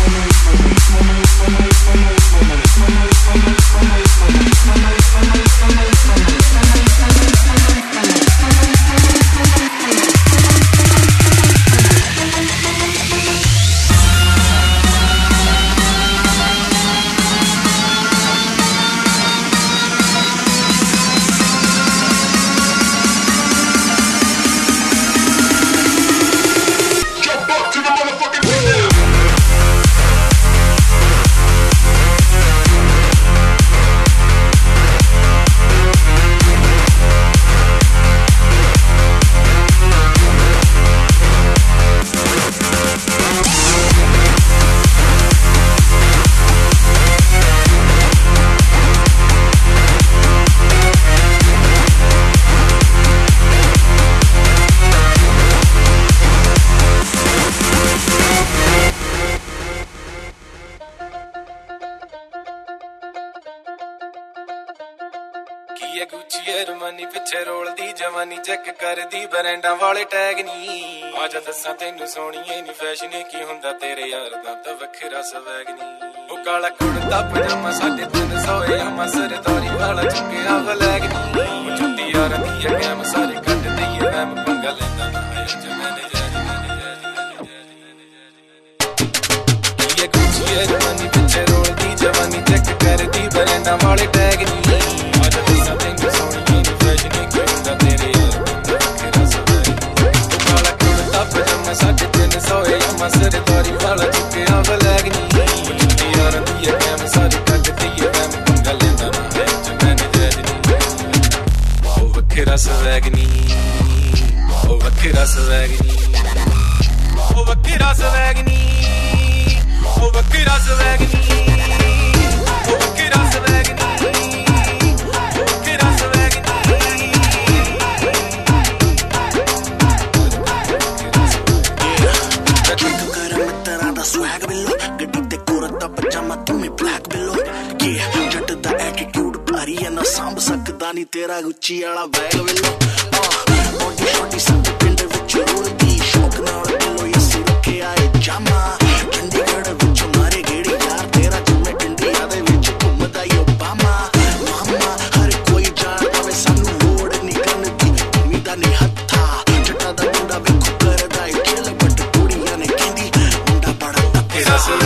ये गुच्ची एरमानी पिछे रोलदी जवानी चेक करदी ब्रांडां वाले टैग नी आजा दस्सां तैनू सोहणीए नी फैशन की हुंदा तेरे यार दा तां वखरा स्वैग नी ओ काला कुड़ता पजामा 350 आमा सरदारी वाला चुक्किया फ्लैग नी जुत्ती यार दी गैम सारे कट दईए मैम पंगा लैंदा ना है जमाने ये गुच्ची एरमानी पिछे रोलदी जवानी चेक करदी ब्रांडां वाले टैग नी सरदारी वाला चुक्किया फ्लैग नी जुत्ती यार दी गैम सारी कट दईए मैम पंगा लैंदा ना है जमाने जैजनी ओ वखरा स्वैग नी ओ वखरा स्वैग नी ओ वखरा स्वैग नी ओ वखरा स्वैग नी ओ वखरा स्वैग नी swag below ਗੱਡੀ ਤੇ ਕੋਰਤਾ ਪਜਾਮਾ ਤੁਮੇ ਬਲੈਕ below yeah ਜੱਟ ਦਾ ਐਟੀਟਿਊਡ ਭਾਰੀ ਐ ਨਾ ਸੰਭ ਸਕਦਾ ਨਹੀਂ ਤੇਰਾ ਗੁੱਚੀ ਵਾਲਾ ਬੈਗ below ਬੋਡੀ ਛੋਟੀ ਸੰਤ ਪਿੰਡ ਵਿੱਚ ਰੋੜਦੀ ਸ਼ੌਕ ਨਾਲ below ਇਹ ਸਿਰ ਕੇ ਆਏ ਜਾਮਾ ਚੰਡੀਗੜ੍ਹ ਵਿੱਚ ਮਾਰੇ ਗੇੜੀ ਯਾਰ ਤੇਰਾ ਜਿਵੇਂ ਟੰਡੀਆਂ ਦੇ ਵਿੱਚ ਘੁੰਮਦਾ ਈ ਓਬਾਮਾ ਮਾਮਾ ਹਰ ਕੋਈ ਜਾਣਦਾ ਵੇ ਸਾਨੂੰ ਲੋੜ ਨਹੀਂ ਕਰਨ ਦੀ ਤੁਮੀ ਦਾ ਨਹੀਂ ਹੱਥਾ ਜੱਟਾਂ ਦਾ ਮੁੰਡਾ ਵੇਖੋ ਕਰਦਾ ਏ ਖੇਲ ਬਟ ਕੁੜੀਆਂ ਨੇ ਕਹਿੰਦੀ That's